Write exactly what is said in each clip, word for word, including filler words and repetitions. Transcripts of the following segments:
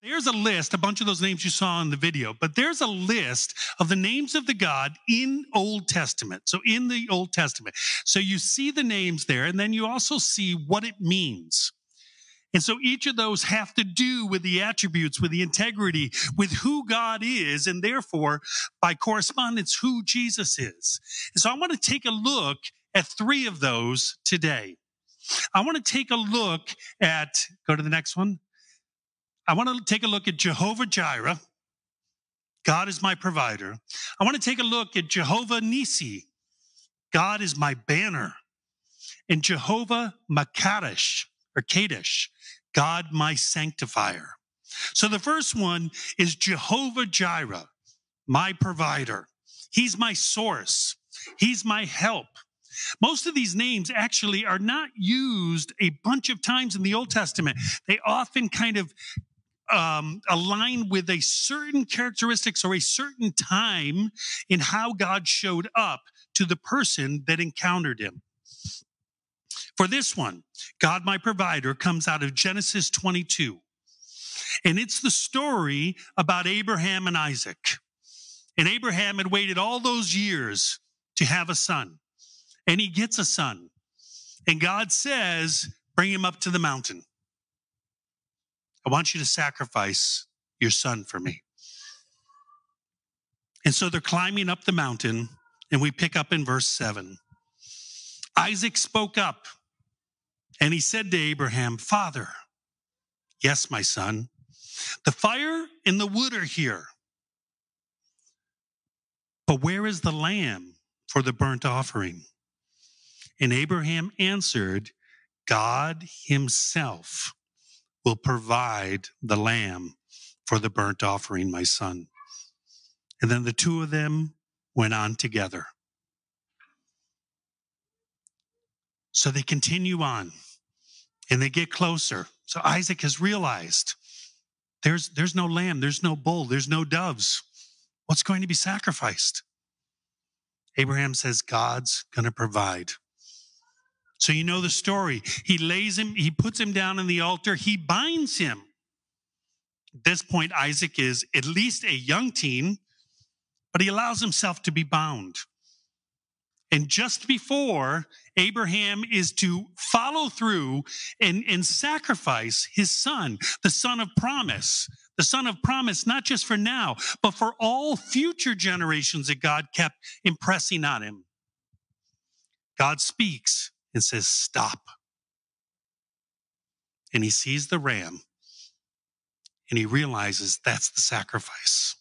There's a list, a bunch of those names you saw in the video, but there's a list of the names of the God in Old Testament. So in the Old Testament. So you see the names there, and then you also see what it means. And so each of those have to do with the attributes, with the integrity, with who God is, and therefore, by correspondence, who Jesus is. And so I want to take a look at three of those today. I want to take a look at, go to the next one. I want to take a look at Jehovah Jireh. God is my provider. I want to take a look at Jehovah Nissi. God is my banner. And Jehovah Makadesh, or Kadesh, God my sanctifier. So the first one is Jehovah Jireh, my provider. He's my source. He's my help. Most of these names actually are not used a bunch of times in the Old Testament. They often kind of um, align with a certain characteristics or a certain time in how God showed up to the person that encountered him. For this one, God my provider comes out of Genesis twenty-two. And it's the story about Abraham and Isaac. And Abraham had waited all those years to have a son. And he gets a son. And God says, bring him up to the mountain. I want you to sacrifice your son for me. And so they're climbing up the mountain, and we pick up in verse seven. Isaac spoke up, and he said to Abraham, Father, yes, my son, the fire and the wood are here. But where is the lamb for the burnt offering? And Abraham answered, God himself will provide the lamb for the burnt offering, my son. And then the two of them went on together. So they continue on, and they get closer. So Isaac has realized there's, there's no lamb, there's no bull, there's no doves. What's going to be sacrificed? Abraham says, God's going to provide. So you know the story. He lays him, he puts him down on the altar, he binds him. At this point, Isaac is at least a young teen, but he allows himself to be bound. And just before Abraham is to follow through and, and sacrifice his son, the son of promise, the son of promise, not just for now, but for all future generations that God kept impressing on him. God speaks and says, stop. And he sees the ram, and he realizes that's the sacrifice.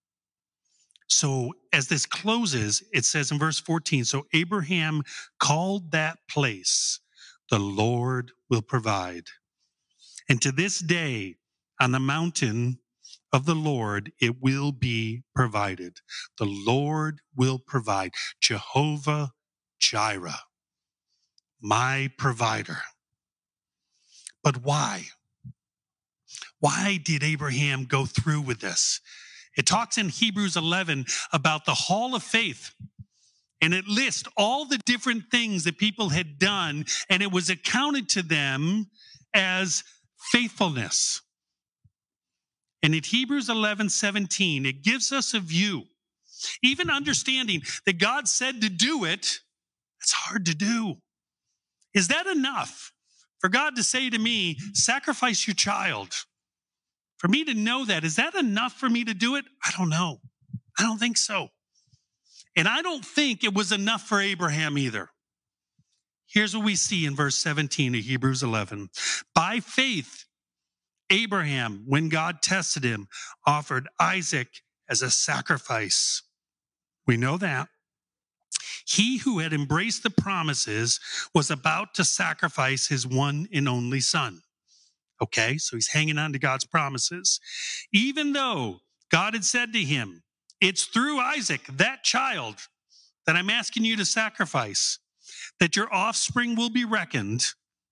So as this closes, it says in verse fourteen, so Abraham called that place, the Lord will provide. And to this day, on the mountain of the Lord, it will be provided. The Lord will provide. Jehovah Jireh, my provider. But why? Why did Abraham go through with this? It talks in Hebrews eleven about the hall of faith, and it lists all the different things that people had done, and it was accounted to them as faithfulness. And in Hebrews eleven seventeen, it gives us a view, even understanding that God said to do it, it's hard to do. Is that enough for God to say to me, sacrifice your child? For me to know that, is that enough for me to do it? I don't know. I don't think so. And I don't think it was enough for Abraham either. Here's what we see in verse seventeen of Hebrews eleven. By faith, Abraham, when God tested him, offered Isaac as a sacrifice. We know that. He who had embraced the promises was about to sacrifice his one and only son. Okay, so he's hanging on to God's promises. Even though God had said to him, it's through Isaac, that child, that I'm asking you to sacrifice, that your offspring will be reckoned.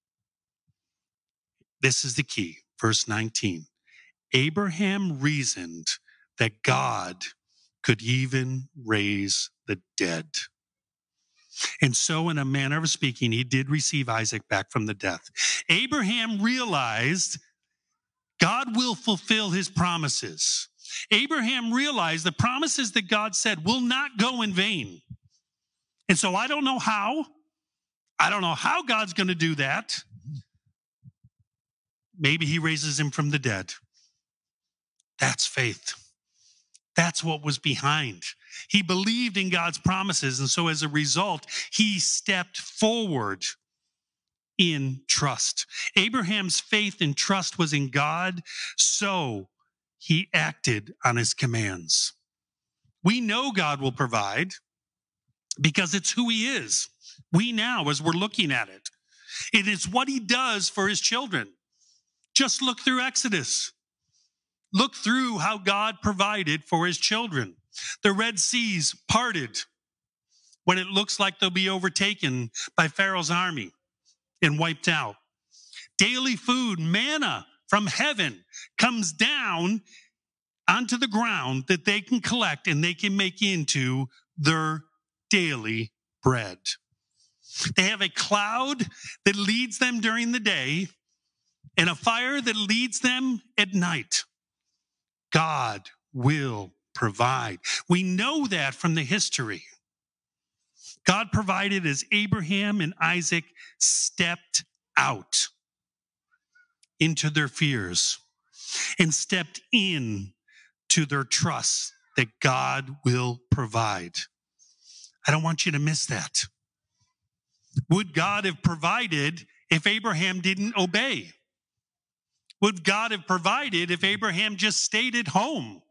This is the key, verse nineteen. Abraham reasoned that God could even raise the dead. And so, in a manner of speaking, he did receive Isaac back from the death. Abraham realized God will fulfill his promises. Abraham realized the promises that God said will not go in vain. And so I don't know how. I don't know how God's going to do that. Maybe he raises him from the dead. That's faith. That's what was behind. He believed in God's promises, and so as a result, he stepped forward in trust. Abraham's faith and trust was in God, so he acted on his commands. We know God will provide because it's who he is. We now, as we're looking at it, it is what he does for his children. Just look through Exodus. Look through how God provided for his children. The Red Seas parted when it looks like they'll be overtaken by Pharaoh's army and wiped out. Daily food, manna from heaven, comes down onto the ground that they can collect and they can make into their daily bread. They have a cloud that leads them during the day and a fire that leads them at night. God will provide. We know that from the history. God provided as Abraham and Isaac stepped out into their fears and stepped in to their trust that God will provide. I don't want you to miss that. Would God have provided if Abraham didn't obey? Would God have provided if Abraham just stayed at home?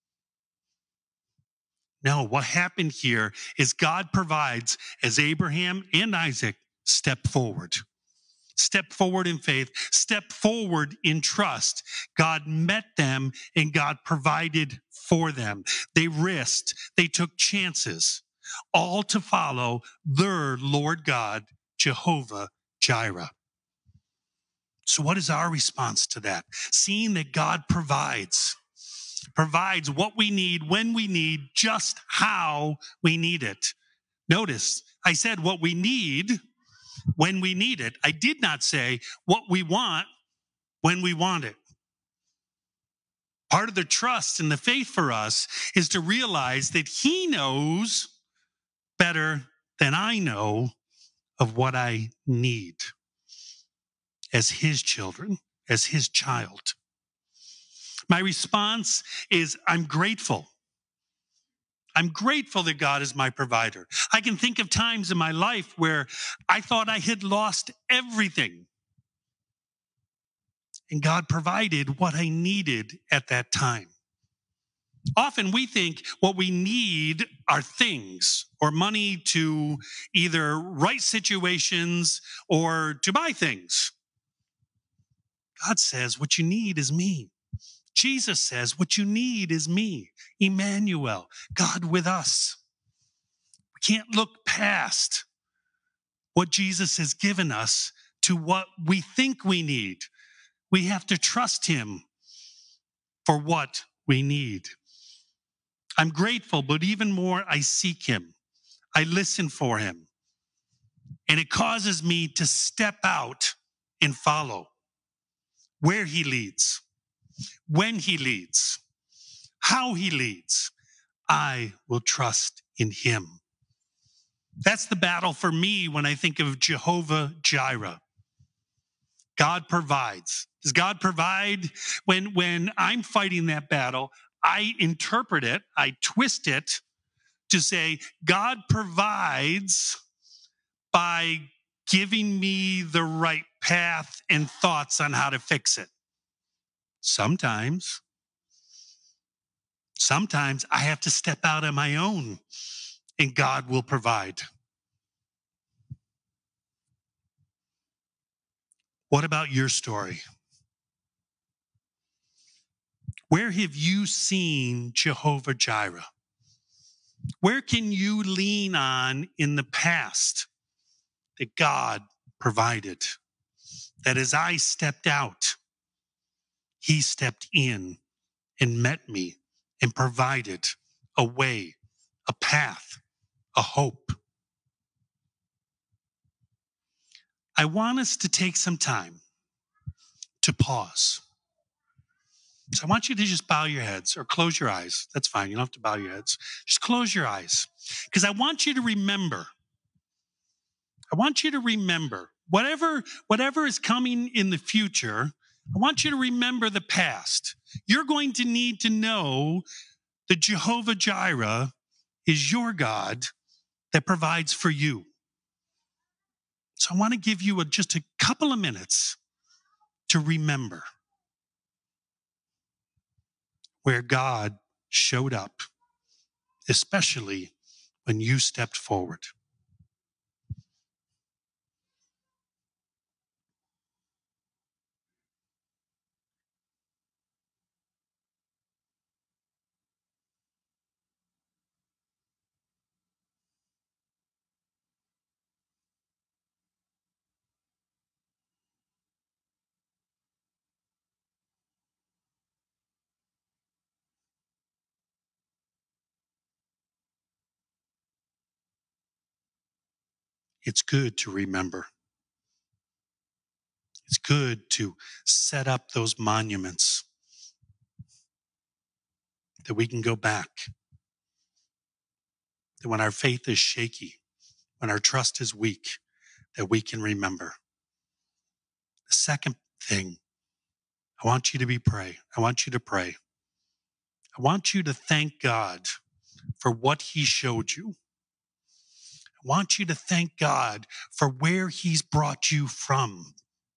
No, what happened here is God provides as Abraham and Isaac step forward. Step forward in faith, step forward in trust. God met them and God provided for them. They risked, they took chances, all to follow their Lord God, Jehovah Jireh. So what is our response to that? Seeing that God provides, provides what we need, when we need, just how we need it. Notice, I said what we need when we need it. I did not say what we want when we want it. Part of the trust and the faith for us is to realize that he knows better than I know of what I need as his children, as his child. My response is I'm grateful. I'm grateful that God is my provider. I can think of times in my life where I thought I had lost everything. And God provided what I needed at that time. Often we think what we need are things or money to either right situations or to buy things. God says what you need is me. Jesus says what you need is me. Emmanuel, God with us. We can't look past what Jesus has given us to what we think we need. We have to trust him for what we need. I'm grateful, but even more, I seek him. I listen for him. And it causes me to step out and follow where he leads, when he leads, how he leads. I will trust in him. That's the battle for me when I think of Jehovah Jireh. God provides. Does God provide? When, when I'm fighting that battle, I interpret it, I twist it to say, God provides by giving me the right path and thoughts on how to fix it. Sometimes, sometimes I have to step out on my own and God will provide. What about your story? Where have you seen Jehovah Jireh? Where can you lean on in the past that God provided? That as I stepped out, he stepped in and met me and provided a way, a path, a hope. I want us to take some time to pause So I want you to just bow your heads or close your eyes. That's fine. You don't have to bow your heads. Just close your eyes. Because I want you to remember. I want you to remember whatever, whatever is coming in the future. I want you to remember the past. You're going to need to know that Jehovah Jireh is your God that provides for you. So I want to give you a, just a couple of minutes to remember where God showed up, especially when you stepped forward. It's good to remember. It's good to set up those monuments that we can go back. That when our faith is shaky, when our trust is weak, that we can remember. The second thing, I want you to be pray. I want you to pray. I want you to thank God for what he showed you. I want you to thank God for where he's brought you from.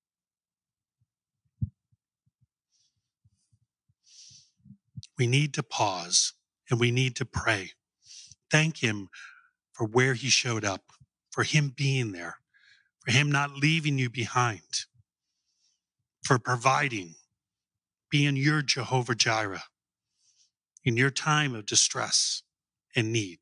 We need to pause and we need to pray. Thank him for where he showed up, for him being there, for him not leaving you behind, for providing, being your Jehovah Jireh in your time of distress and need.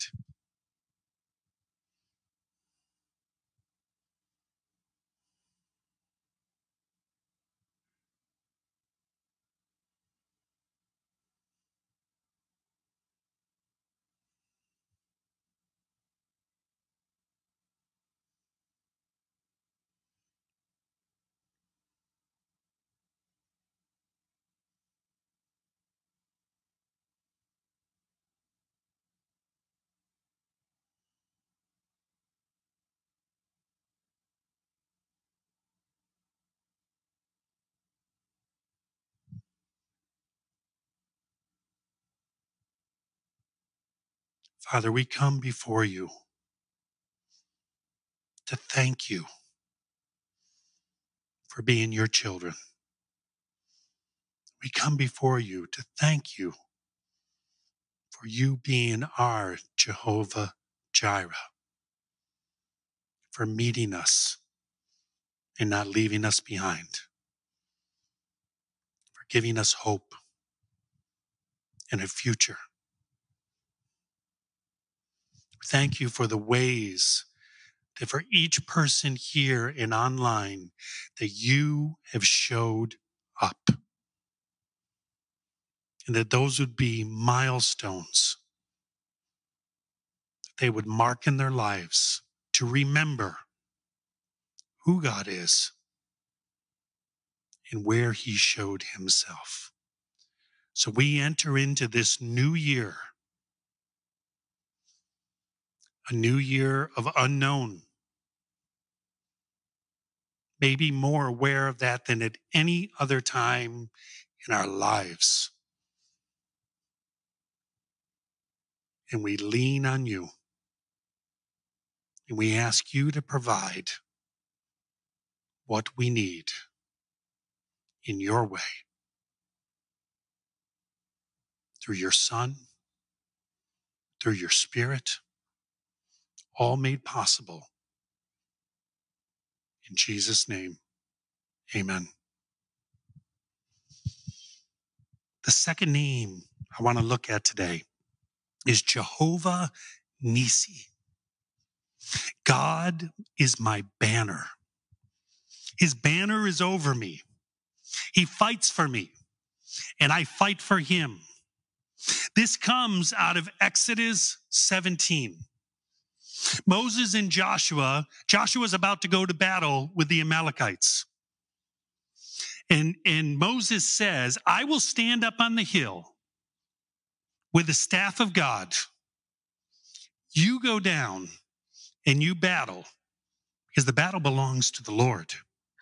Father, we come before you to thank you for being your children. We come before you to thank you for you being our Jehovah Jireh, for meeting us and not leaving us behind, for giving us hope and a future. Thank you for the ways that for each person here and online that you have showed up. And that those would be milestones that they would mark in their lives to remember who God is and where he showed himself. So we enter into this new year, a new year of unknown, maybe more aware of that than at any other time in our lives. And we lean on you. And we ask you to provide what we need in your way through your Son, through your Spirit, all made possible. In Jesus' name, amen. The second name I want to look at today is Jehovah Nissi. God is my banner. His banner is over me. He fights for me, and I fight for him. This comes out of Exodus seventeen. Moses and Joshua, Joshua is about to go to battle with the Amalekites. And, and Moses says, I will stand up on the hill with the staff of God. You go down and you battle, because the battle belongs to the Lord.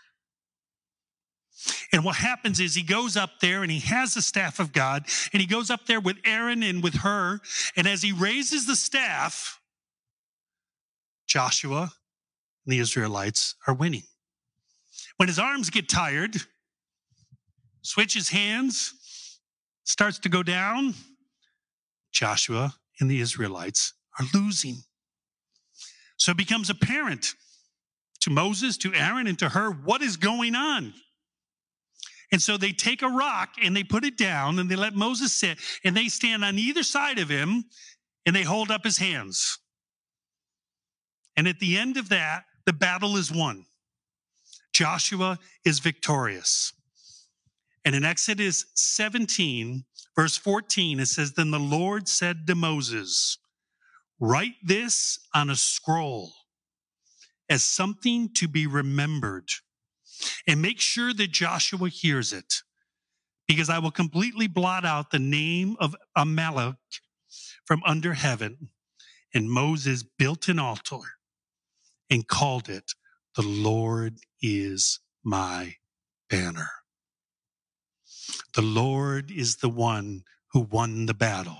And what happens is he goes up there and he has the staff of God, and he goes up there with Aaron and with Hur. And as he raises the staff, Joshua and the Israelites are winning. When his arms get tired, switches hands, starts to go down, Joshua and the Israelites are losing. So it becomes apparent to Moses, to Aaron, and to Hur what is going on. And so they take a rock and they put it down and they let Moses sit, and they stand on either side of him and they hold up his hands. And at the end of that, the battle is won. Joshua is victorious. And in Exodus seventeen, verse fourteen, it says, Then the Lord said to Moses, Write this on a scroll as something to be remembered, and make sure that Joshua hears it, because I will completely blot out the name of Amalek from under heaven. And Moses built an altar and called it, The Lord is my banner. The Lord is the one who won the battle.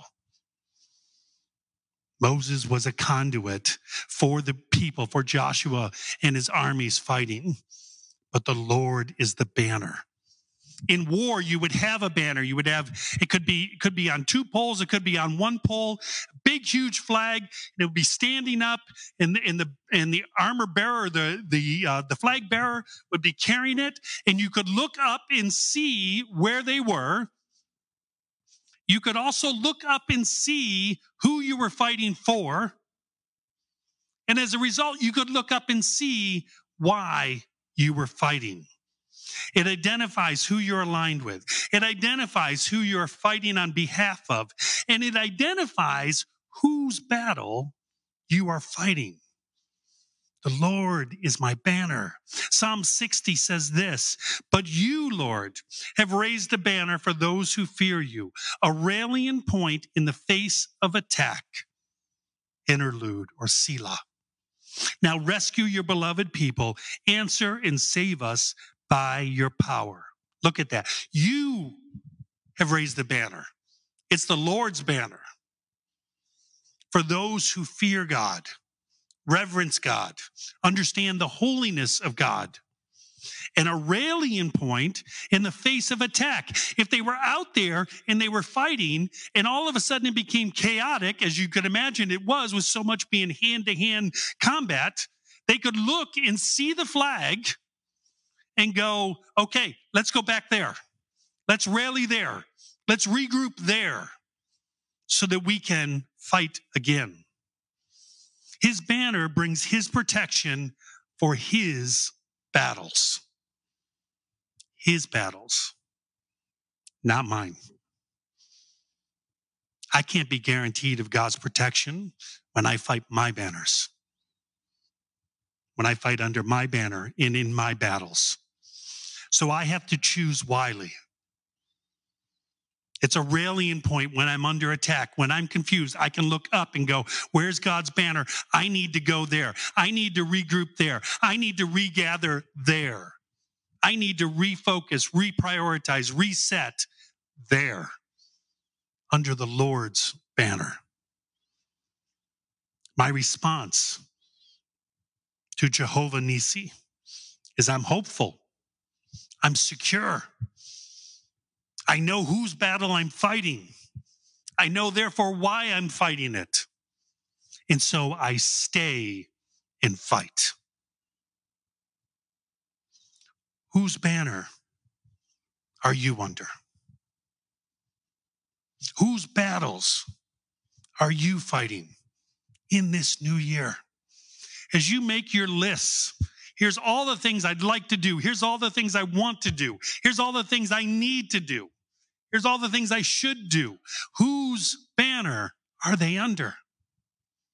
Moses was a conduit for the people, for Joshua and his armies fighting. But the Lord is the banner. In war, you would have a banner. You would have, it could be, it could be on two poles. It could be on one pole, big, huge flag. And it would be standing up, and the, and the, and the armor bearer, the, the, uh, the flag bearer would be carrying it. And you could look up and see where they were. You could also look up and see who you were fighting for. And as a result, you could look up and see why you were fighting. It identifies who you're aligned with. It identifies who you're fighting on behalf of. And it identifies whose battle you are fighting. The Lord is my banner. Psalm sixty says this, But you, Lord, have raised a banner for those who fear you, a rallying point in the face of attack. Interlude or Selah. Now rescue your beloved people, answer and save us by your power. Look at that. You have raised the banner. It's the Lord's banner for those who fear God, reverence God, understand the holiness of God, and a rallying point in the face of attack. If they were out there and they were fighting and all of a sudden it became chaotic, as you could imagine it was, with so much being hand-to-hand combat, they could look and see the flag and go, okay, let's go back there. Let's rally there. Let's regroup there so that we can fight again. His banner brings his protection for his battles. His battles, not mine. I can't be guaranteed of God's protection when I fight my banners, when I fight under my banner and in my battles. So I have to choose wisely. It's a rallying point when I'm under attack. When I'm confused, I can look up and go, where's God's banner? I need to go there. I need to regroup there. I need to regather there. I need to refocus, reprioritize, reset there under the Lord's banner. My response to Jehovah Nissi is I'm hopeful. I'm secure. I know whose battle I'm fighting. I know, therefore, why I'm fighting it. And so I stay and fight. Whose banner are you under? Whose battles are you fighting in this new year? As you make your lists, here's all the things I'd like to do. Here's all the things I want to do. Here's all the things I need to do. Here's all the things I should do. Whose banner are they under?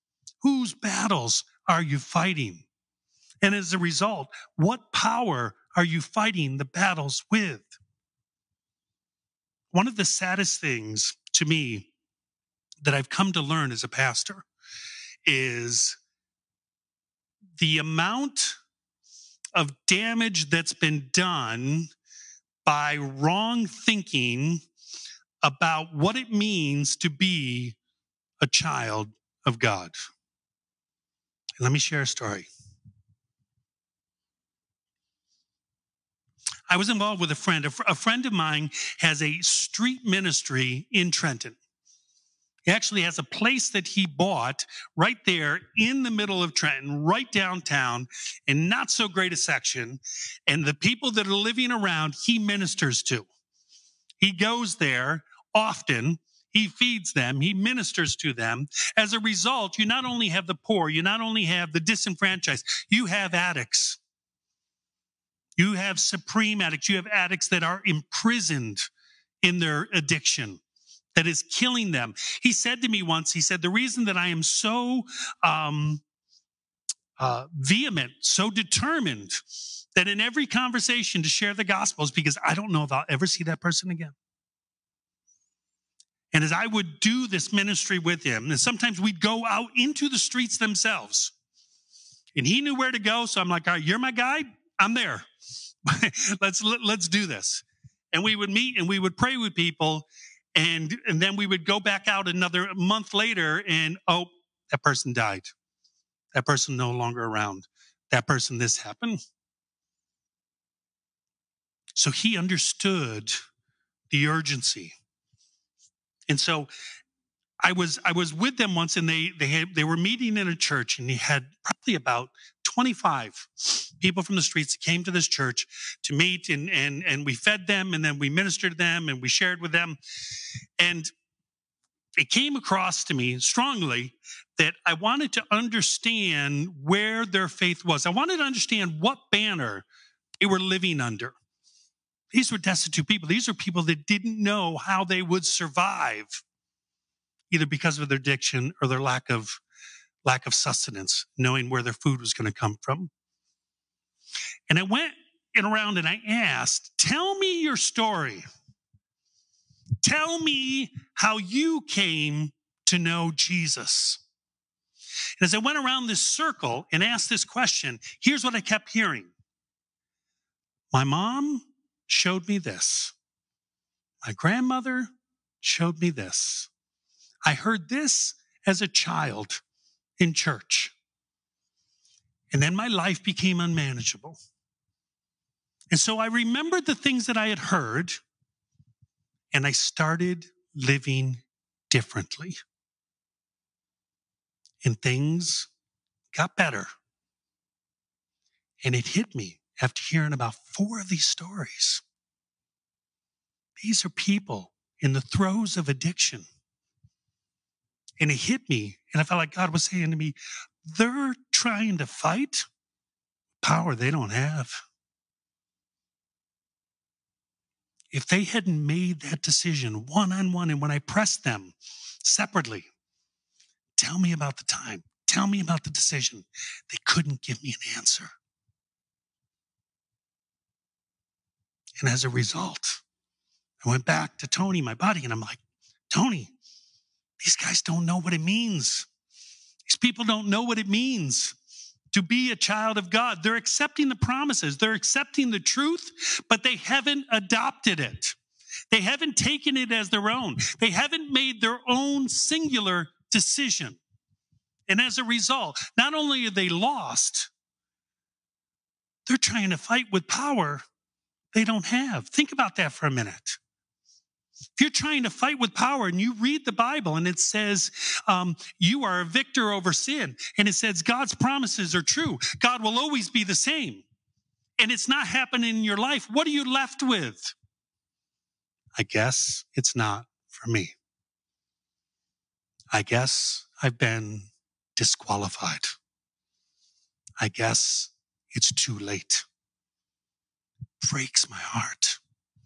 Whose battles are you fighting? And as a result, what power are you fighting the battles with? One of the saddest things to me that I've come to learn as a pastor is the amount of damage that's been done by wrong thinking about what it means to be a child of God. And let me share a story. I was involved with a friend. A, fr- a friend of mine has a street ministry in Trenton. He actually has a place that he bought right there in the middle of Trenton, right downtown, in not so great a section. And the people that are living around, he ministers to. He goes there often. He feeds them. He ministers to them. As a result, you not only have the poor, you not only have the disenfranchised, you have addicts. You have supreme addicts. You have addicts that are imprisoned in their addiction that is killing them. He said to me once, he said, the reason that I am so um, uh, vehement, so determined that in every conversation to share the gospel is because I don't know if I'll ever see that person again. And as I would do this ministry with him, and sometimes we'd go out into the streets themselves. And he knew where to go, so I'm like, all right, you're my guide, I'm there. let's let's do this. And we would meet and we would pray with people, and and then we would go back out another month later, and oh, that person died. That person no longer around. That person, this happened. So he understood the urgency. And so I was I was with them once, and they they had, they were meeting in a church, and he had probably about twenty-five people from the streets that came to this church to meet, and and and we fed them, and then we ministered to them, and we shared with them. And it came across to me strongly that I wanted to understand where their faith was. I wanted to understand what banner they were living under. These were destitute people. These are people that didn't know how they would survive, either because of their addiction or their lack of lack of sustenance, knowing where their food was going to come from. And I went in around and I asked, tell me your story. Tell me how you came to know Jesus. And as I went around this circle and asked this question, here's what I kept hearing. My mom showed me this. My grandmother showed me this. I heard this as a child in church. And then my life became unmanageable. And so I remembered the things that I had heard, and I started living differently. And things got better. And it hit me after hearing about four of these stories. These are people in the throes of addiction. And it hit me, and I felt like God was saying to me, they're trying to fight power they don't have. If they hadn't made that decision one-on-one, and when I pressed them separately, tell me about the time, tell me about the decision, they couldn't give me an answer. And as a result, I went back to Tony, my buddy, and I'm like, Tony, these guys don't know what it means. These people don't know what it means to be a child of God. They're accepting the promises. They're accepting the truth, but they haven't adopted it. They haven't taken it as their own. They haven't made their own singular decision. And as a result, not only are they lost, they're trying to fight with power they don't have. Think about that for a minute. If you're trying to fight with power and you read the Bible and it says um, you are a victor over sin, and it says God's promises are true, God will always be the same, and it's not happening in your life, what are you left with? I guess it's not for me. I guess I've been disqualified. I guess it's too late. Breaks my heart.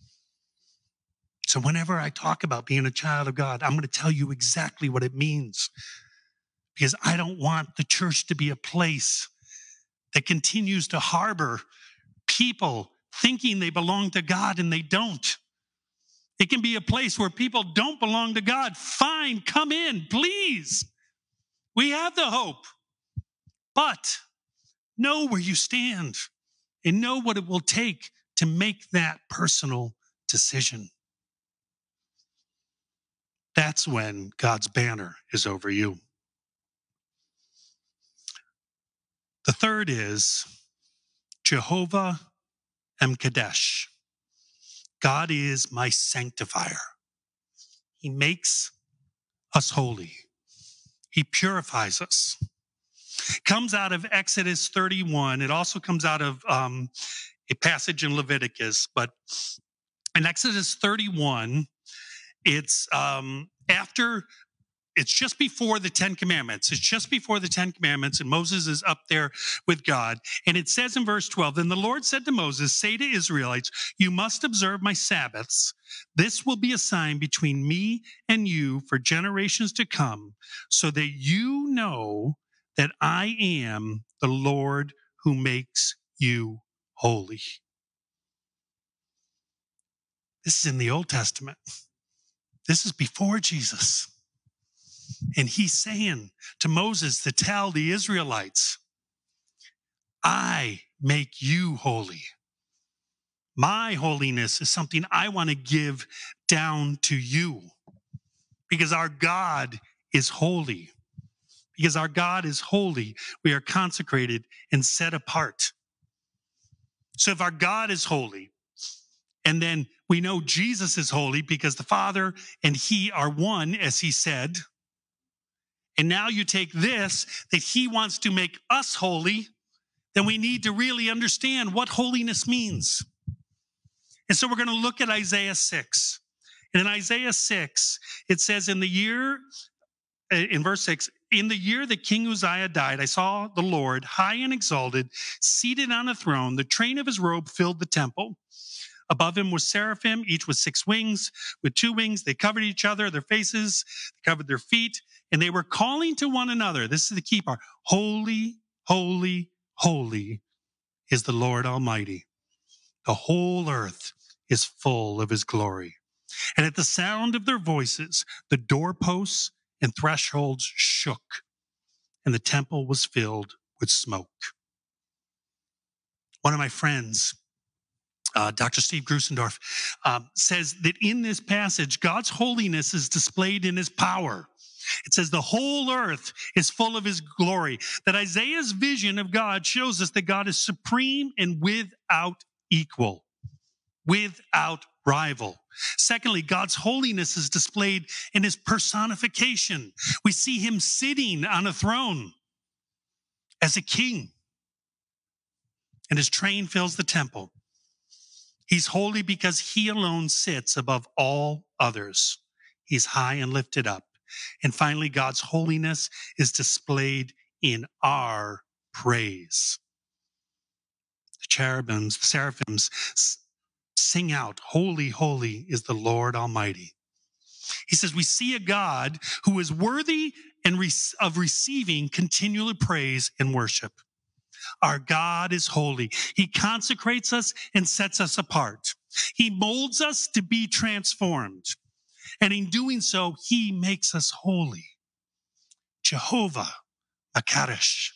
So whenever I talk about being a child of God, I'm going to tell you exactly what it means, because I don't want the church to be a place that continues to harbor people thinking they belong to God and they don't. It can be a place where people don't belong to God. Fine, come in, please. We have the hope. But know where you stand and know what it will take to make that personal decision. That's when God's banner is over you. The third is Jehovah Emkadesh. God is my sanctifier. He makes us holy. He purifies us. It comes out of Exodus thirty-one. It also comes out of um, a passage in Leviticus. But in Exodus thirty-one, it's um, after, it's just before the Ten Commandments. It's just before the Ten Commandments, and Moses is up there with God. And it says in verse twelve, "Then the Lord said to Moses, say to Israelites, you must observe my Sabbaths. This will be a sign between me and you for generations to come, so that you know that I am the Lord who makes you holy." This is in the Old Testament. This is before Jesus. And he's saying to Moses to tell the Israelites, I make you holy. My holiness is something I want to give down to you. Because our God is holy. Because our God is holy, we are consecrated and set apart. So if our God is holy, and then we know Jesus is holy because the Father and he are one, as he said, and now you take this, that he wants to make us holy, then we need to really understand what holiness means. And so we're going to look at Isaiah six. And in Isaiah six, it says in the year, in verse six, in the year that King Uzziah died, I saw the Lord high and exalted, seated on a throne. The train of his robe filled the temple. Above him was seraphim, each with six wings. With two wings, they covered each other, their faces, they covered their feet, and they were calling to one another. This is the key part. Holy, holy, holy is the Lord Almighty. The whole earth is full of his glory. And at the sound of their voices, the doorposts and thresholds shook, and the temple was filled with smoke. One of my friends, uh, Doctor Steve Grusendorf, uh, says that in this passage, God's holiness is displayed in his power. It says the whole earth is full of his glory. That Isaiah's vision of God shows us that God is supreme and without equal, without rival. Secondly, God's holiness is displayed in his personification. We see him sitting on a throne as a king, and his train fills the temple. He's holy because he alone sits above all others. He's high and lifted up. And finally, God's holiness is displayed in our praise. The cherubims, the seraphims sing out, holy, holy is the Lord Almighty. He says, we see a God who is worthy and re- of receiving continual praise and worship. Our God is holy. He consecrates us and sets us apart. He molds us to be transformed. And in doing so, he makes us holy. Jehovah Makadesh,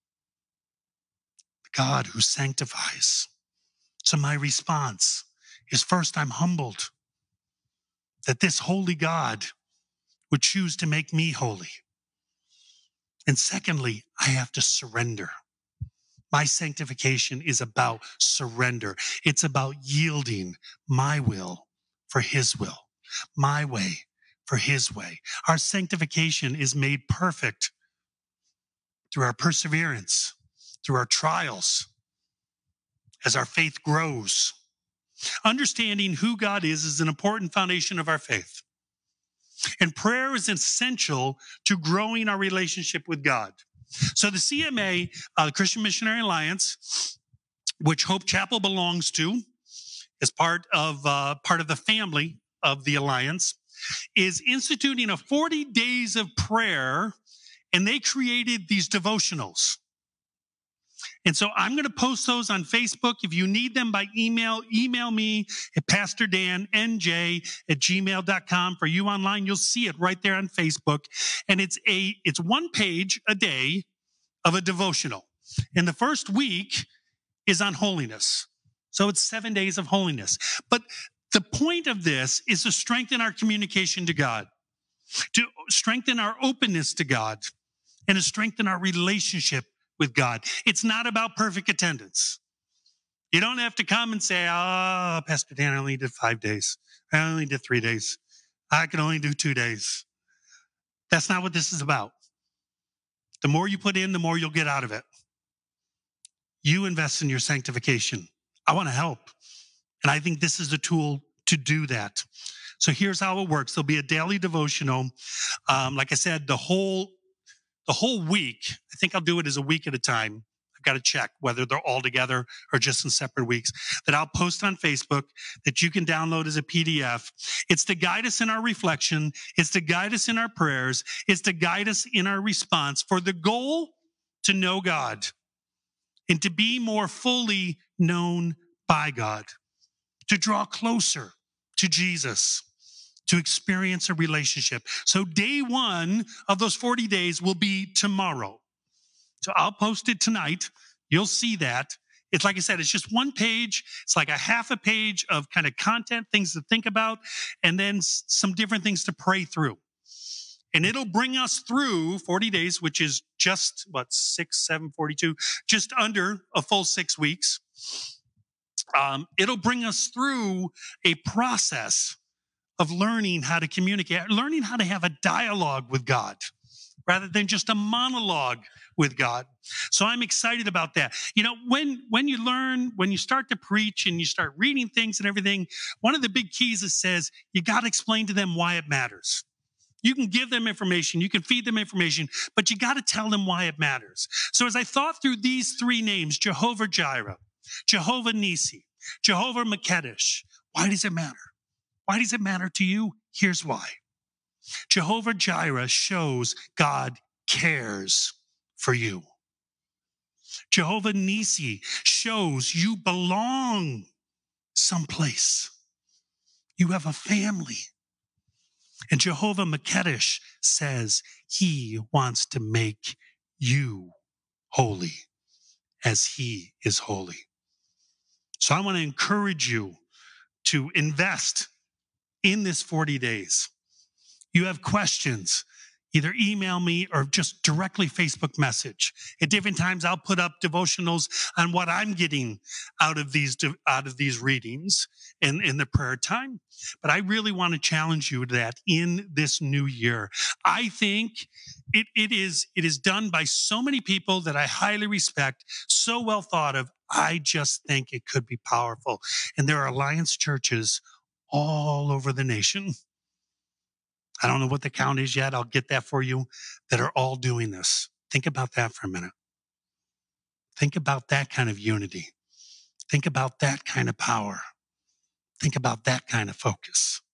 the God who sanctifies. So my response is, first, I'm humbled that this holy God would choose to make me holy. And secondly, I have to surrender. My sanctification is about surrender. It's about yielding my will for his will, my way for his way. Our sanctification is made perfect through our perseverance, through our trials, as our faith grows. Understanding who God is is an important foundation of our faith. And prayer is essential to growing our relationship with God. So the C M A, uh, the Christian Missionary Alliance, which Hope Chapel belongs to, as part of uh, part of the family of the Alliance, is instituting a forty days of prayer, and they created these devotionals. And so I'm going to post those on Facebook. If you need them by email, email me at pastor dan n j at gmail dot com. For you online, you'll see it right there on Facebook. And it's a it's one page a day of a devotional. And the first week is on holiness. So it's seven days of holiness. But the point of this is to strengthen our communication to God, to strengthen our openness to God, and to strengthen our relationship with God. It's not about perfect attendance. You don't have to come and say, oh, Pastor Dan, I only did five days. I only did three days. I can only do two days. That's not what this is about. The more you put in, the more you'll get out of it. You invest in your sanctification. I want to help. And I think this is the tool to do that. So here's how it works. There'll be a daily devotional. Um, like I said, the whole The whole week, I think I'll do it as a week at a time. I've got to check whether they're all together or just in separate weeks, that I'll post on Facebook, that you can download as a P D F. It's to guide us in our reflection. It's to guide us in our prayers. It's to guide us in our response, for the goal to know God and to be more fully known by God, to draw closer to Jesus, to experience a relationship. So day one of those forty days will be tomorrow. So I'll post it tonight. You'll see that. It's like I said, it's just one page. It's like a half a page of kind of content, things to think about, and then s- some different things to pray through. And it'll bring us through forty days, which is just, what, six, seven, forty-two, just under a full six weeks. Um, it'll bring us through a process of learning how to communicate, learning how to have a dialogue with God rather than just a monologue with God. So I'm excited about that. You know, when, when you learn, when you start to preach and you start reading things and everything, one of the big keys is says, you got to explain to them why it matters. You can give them information, you can feed them information, but you got to tell them why it matters. So as I thought through these three names, Jehovah Jireh, Jehovah Nissi, Jehovah Makedesh, why does it matter? Why does it matter to you? Here's why. Jehovah Jireh shows God cares for you. Jehovah Nissi shows you belong someplace. You have a family. And Jehovah Makedesh says he wants to make you holy as he is holy. So I want to encourage you to invest in this forty days. You have questions, either email me or just directly Facebook message. At different times, I'll put up devotionals on what I'm getting out of these out of these readings in, in the prayer time. But I really want to challenge you to that in this new year. I think it, it is it is done by so many people that I highly respect, so well thought of. I just think it could be powerful. And there are Alliance churches all over the nation. I don't know what the count is yet. I'll get that for you, that are all doing this. Think about that for a minute. Think about that kind of unity. Think about that kind of power. Think about that kind of focus.